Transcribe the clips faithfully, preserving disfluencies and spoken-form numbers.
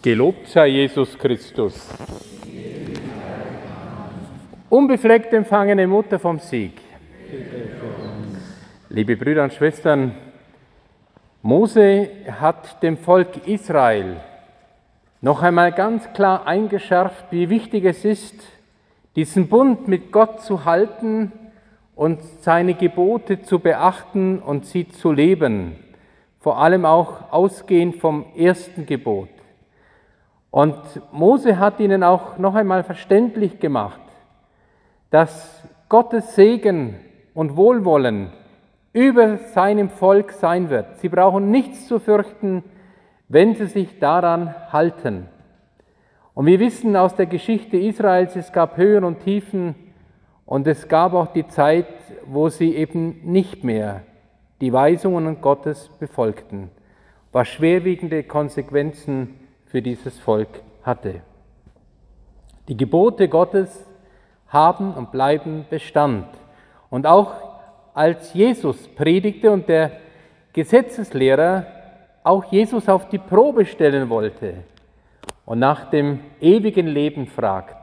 Gelobt sei Jesus Christus. Unbefleckt empfangene Mutter vom Sieg. Liebe Brüder und Schwestern, Mose hat dem Volk Israel noch einmal ganz klar eingeschärft, wie wichtig es ist, diesen Bund mit Gott zu halten und seine Gebote zu beachten und sie zu leben, vor allem auch ausgehend vom ersten Gebot. Und Mose hat ihnen auch noch einmal verständlich gemacht, dass Gottes Segen und Wohlwollen über seinem Volk sein wird. Sie brauchen nichts zu fürchten, wenn sie sich daran halten. Und wir wissen aus der Geschichte Israels, es gab Höhen und Tiefen und es gab auch die Zeit, wo sie eben nicht mehr die Weisungen Gottes befolgten, was schwerwiegende Konsequenzen für dieses Volk hatte. Die Gebote Gottes haben und bleiben Bestand. Und auch als Jesus predigte und der Gesetzeslehrer auch Jesus auf die Probe stellen wollte und nach dem ewigen Leben fragt,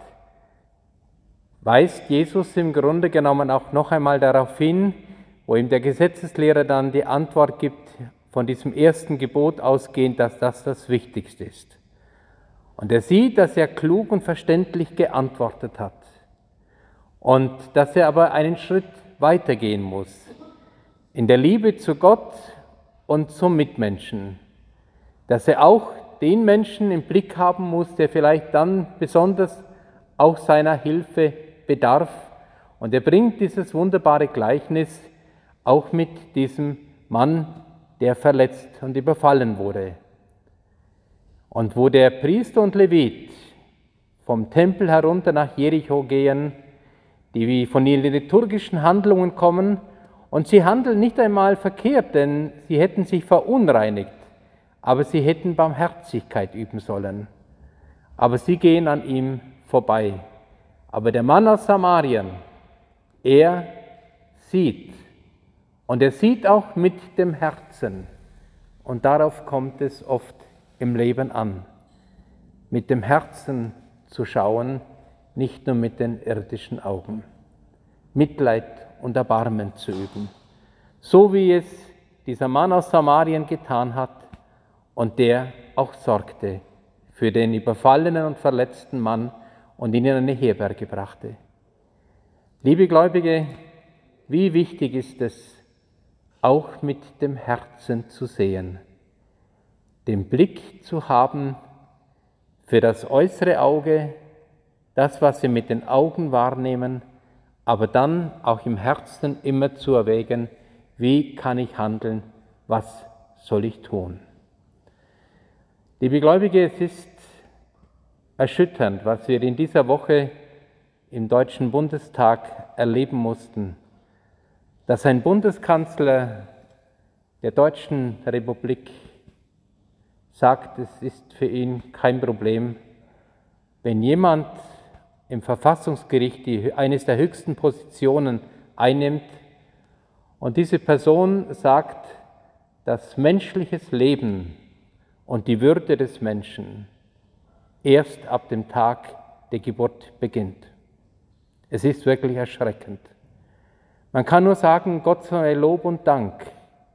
weist Jesus im Grunde genommen auch noch einmal darauf hin, wo ihm der Gesetzeslehrer dann die Antwort gibt, von diesem ersten Gebot ausgehend, dass das das Wichtigste ist. Und er sieht, dass er klug und verständlich geantwortet hat und dass er aber einen Schritt weitergehen muss in der Liebe zu Gott und zum Mitmenschen, dass er auch den Menschen im Blick haben muss, der vielleicht dann besonders auch seiner Hilfe bedarf. Und er bringt dieses wunderbare Gleichnis auch mit diesem Mann, der verletzt und überfallen wurde. Und wo der Priester und Levit vom Tempel herunter nach Jericho gehen, die wie von ihren liturgischen Handlungen kommen, und sie handeln nicht einmal verkehrt, denn sie hätten sich verunreinigt, aber sie hätten Barmherzigkeit üben sollen. Aber sie gehen an ihm vorbei. Aber der Mann aus Samarien, er sieht, und er sieht auch mit dem Herzen, und darauf kommt es oft im Leben an, mit dem Herzen zu schauen, nicht nur mit den irdischen Augen. Mitleid und Erbarmen zu üben, so wie es dieser Mann aus Samarien getan hat und der auch sorgte für den überfallenen und verletzten Mann und ihn in eine Herberge brachte. Liebe Gläubige, wie wichtig ist es, auch mit dem Herzen zu sehen, den Blick zu haben für das äußere Auge, das, was wir mit den Augen wahrnehmen, aber dann auch im Herzen immer zu erwägen, wie kann ich handeln, was soll ich tun. Liebe Gläubige, es ist erschütternd, was wir in dieser Woche im Deutschen Bundestag erleben mussten, dass ein Bundeskanzler der Deutschen Republik sagt, es ist für ihn kein Problem, wenn jemand im Verfassungsgericht die, eines der höchsten Positionen einnimmt und diese Person sagt, dass menschliches Leben und die Würde des Menschen erst ab dem Tag der Geburt beginnt. Es ist wirklich erschreckend. Man kann nur sagen, Gott sei Lob und Dank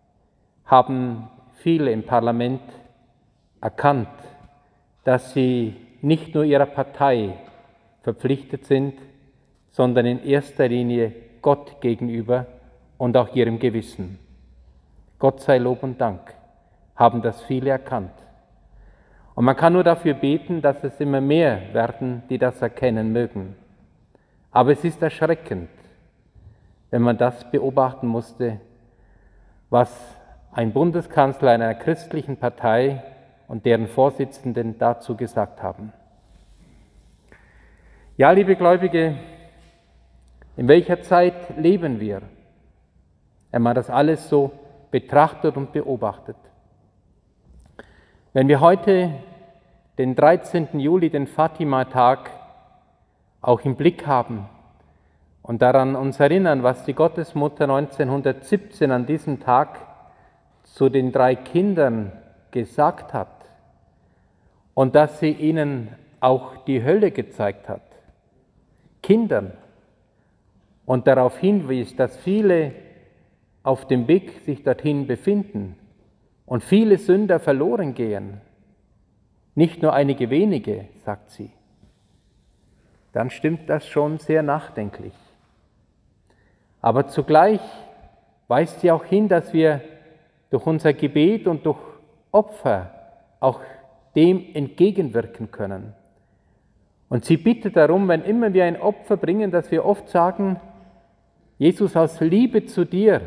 haben viele im Parlament erkannt, dass sie nicht nur ihrer Partei verpflichtet sind, sondern in erster Linie Gott gegenüber und auch ihrem Gewissen. Gott sei Lob und Dank, haben das viele erkannt. Und man kann nur dafür beten, dass es immer mehr werden, die das erkennen mögen. Aber es ist erschreckend, wenn man das beobachten musste, was ein Bundeskanzler einer christlichen Partei und deren Vorsitzenden dazu gesagt haben. Ja, liebe Gläubige, in welcher Zeit leben wir, wenn man das alles so betrachtet und beobachtet? Wenn wir heute den dreizehnten Juli, den Fatima-Tag, auch im Blick haben und daran uns erinnern, was die Gottesmutter neunzehnhundertsiebzehn an diesem Tag zu den drei Kindern gesagt hat und dass sie ihnen auch die Hölle gezeigt hat, Kindern, und darauf hinwies, dass viele auf dem Weg sich dorthin befinden und viele Sünder verloren gehen, nicht nur einige wenige, sagt sie, dann stimmt das schon sehr nachdenklich. Aber zugleich weist sie auch hin, dass wir durch unser Gebet und durch Opfer auch dem entgegenwirken können. Und sie bittet darum, wenn immer wir ein Opfer bringen, dass wir oft sagen, Jesus, aus Liebe zu dir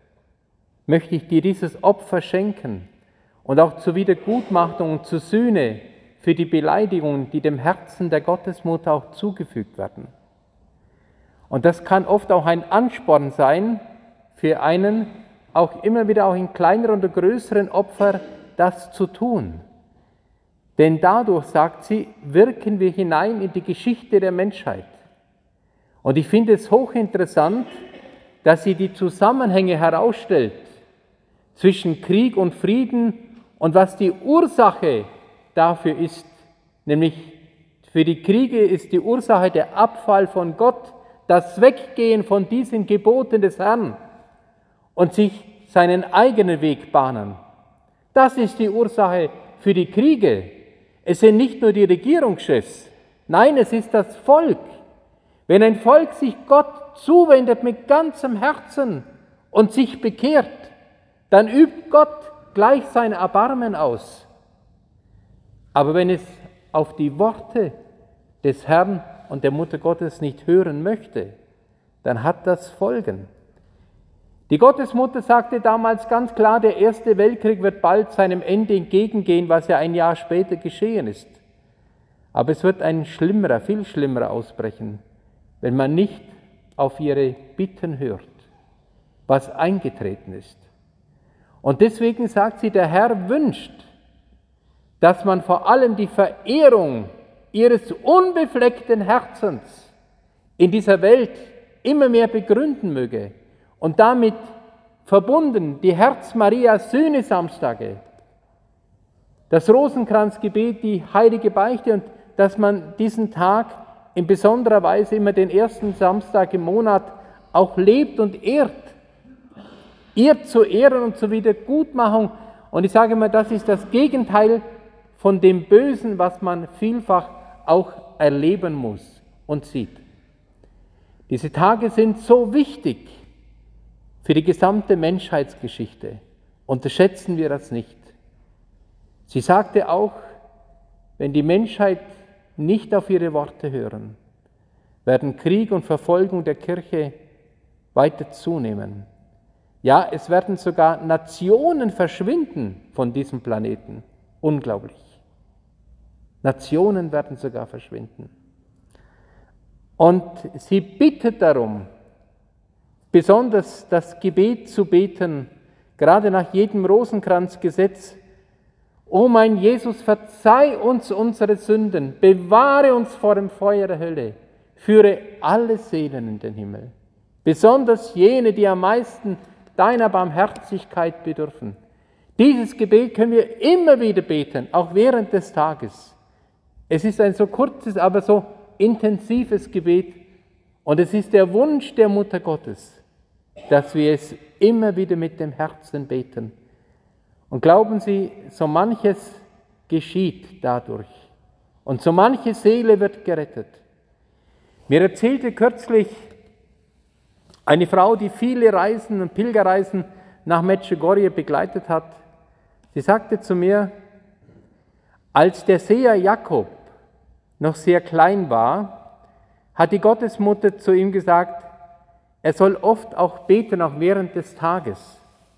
möchte ich dir dieses Opfer schenken und auch zur Wiedergutmachung und zur Sühne für die Beleidigungen, die dem Herzen der Gottesmutter auch zugefügt werden. Und das kann oft auch ein Ansporn sein für einen, auch immer wieder auch in kleineren oder größeren Opfer das zu tun. Denn dadurch, sagt sie, wirken wir hinein in die Geschichte der Menschheit. Und ich finde es hochinteressant, dass sie die Zusammenhänge herausstellt zwischen Krieg und Frieden und was die Ursache dafür ist. Nämlich für die Kriege ist die Ursache der Abfall von Gott, das Weggehen von diesen Geboten des Herrn und sich seinen eigenen Weg bahnen. Das ist die Ursache für die Kriege. Es sind nicht nur die Regierungschefs, nein, es ist das Volk. Wenn ein Volk sich Gott zuwendet mit ganzem Herzen und sich bekehrt, dann übt Gott gleich sein Erbarmen aus. Aber wenn es auf die Worte des Herrn und der Mutter Gottes nicht hören möchte, dann hat das Folgen. Die Gottesmutter sagte damals ganz klar, der Erste Weltkrieg wird bald seinem Ende entgegengehen, was ja ein Jahr später geschehen ist. Aber es wird ein schlimmerer, viel schlimmerer ausbrechen, wenn man nicht auf ihre Bitten hört, was eingetreten ist. Und deswegen sagt sie, der Herr wünscht, dass man vor allem die Verehrung ihres unbefleckten Herzens in dieser Welt immer mehr begründen möge und damit verbunden die Herz-Maria-Sühne-Samstage, das Rosenkranzgebet, die heilige Beichte und dass man diesen Tag in besonderer Weise immer den ersten Samstag im Monat auch lebt und ehrt. Ehrt zur Ehren und zur Wiedergutmachung. Und ich sage mal, das ist das Gegenteil von dem Bösen, was man vielfach auch erleben muss und sieht. Diese Tage sind so wichtig für die gesamte Menschheitsgeschichte. Unterschätzen wir das nicht. Sie sagte auch, wenn die Menschheit nicht auf ihre Worte hören, werden Krieg und Verfolgung der Kirche weiter zunehmen. Ja, es werden sogar Nationen verschwinden von diesem Planeten. Unglaublich. Nationen werden sogar verschwinden. Und sie bittet darum, besonders das Gebet zu beten, gerade nach jedem Rosenkranzgesetz. O mein Jesus, verzeih uns unsere Sünden, bewahre uns vor dem Feuer der Hölle, führe alle Seelen in den Himmel, besonders jene, die am meisten deiner Barmherzigkeit bedürfen. Dieses Gebet können wir immer wieder beten, auch während des Tages. Es ist ein so kurzes, aber so intensives Gebet und es ist der Wunsch der Mutter Gottes, dass wir es immer wieder mit dem Herzen beten. Und glauben Sie, so manches geschieht dadurch und so manche Seele wird gerettet. Mir erzählte kürzlich eine Frau, die viele Reisen und Pilgerreisen nach Medjugorje begleitet hat. Sie sagte zu mir, als der Seher Jakob noch sehr klein war, hat die Gottesmutter zu ihm gesagt, er soll oft auch beten, auch während des Tages.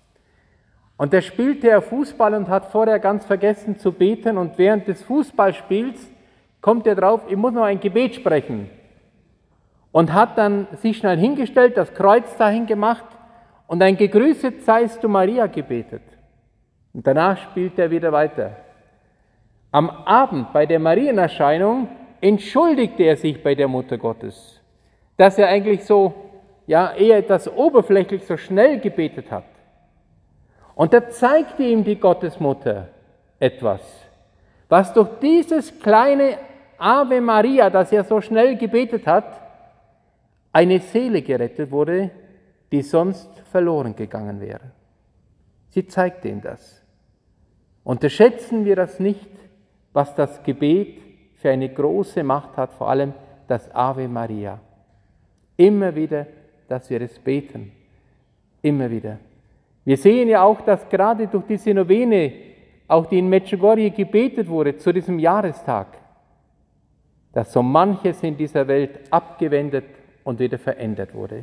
Und da spielte er Fußball und hat vorher ganz vergessen zu beten und während des Fußballspiels kommt er drauf, ich muss noch ein Gebet sprechen. Und hat dann sich schnell hingestellt, das Kreuz dahin gemacht und ein Gegrüßet seist du Maria gebetet. Und danach spielt er wieder weiter. Am Abend bei der Marienerscheinung entschuldigte er sich bei der Mutter Gottes, dass er eigentlich so, ja, eher etwas oberflächlich so schnell gebetet hat. Und da zeigte ihm die Gottesmutter etwas. was durch dieses kleine Ave Maria, das er so schnell gebetet hat, eine Seele gerettet wurde, die sonst verloren gegangen wäre. Sie zeigte ihm das. Unterschätzen wir das nicht, was das Gebet für eine große Macht hat, vor allem das Ave Maria. Immer wieder, dass wir es beten. Immer wieder. Wir sehen ja auch, dass gerade durch diese Novene, auch die in Medjugorje gebetet wurde, zu diesem Jahrestag, dass so manches in dieser Welt abgewendet und wieder verändert wurde.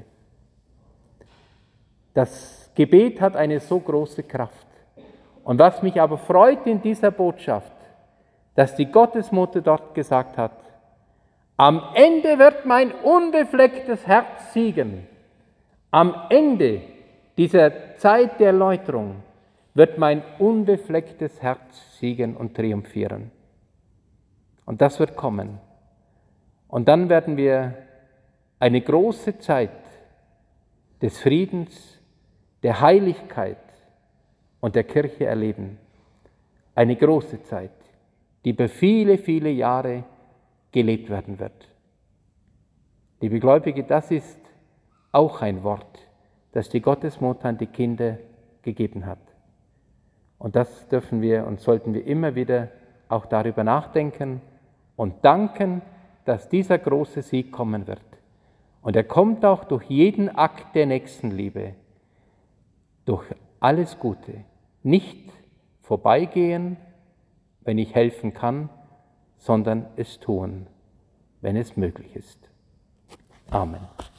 Das Gebet hat eine so große Kraft. Und was mich aber freut in dieser Botschaft, dass die Gottesmutter dort gesagt hat, am Ende wird mein unbeflecktes Herz siegen. Am Ende dieser Zeit der Erläuterung wird mein unbeflecktes Herz siegen und triumphieren. Und das wird kommen. Und dann werden wir eine große Zeit des Friedens, der Heiligkeit und der Kirche erleben. Eine große Zeit, die über viele, viele Jahre gelebt werden wird. Liebe Gläubige, das ist auch ein Wort, das die Gottesmutter an die Kinder gegeben hat. Und das dürfen wir und sollten wir immer wieder auch darüber nachdenken und danken, dass dieser große Sieg kommen wird. Und er kommt auch durch jeden Akt der Nächstenliebe, durch alles Gute. Nicht vorbeigehen, wenn ich helfen kann, sondern es tun, wenn es möglich ist. Amen.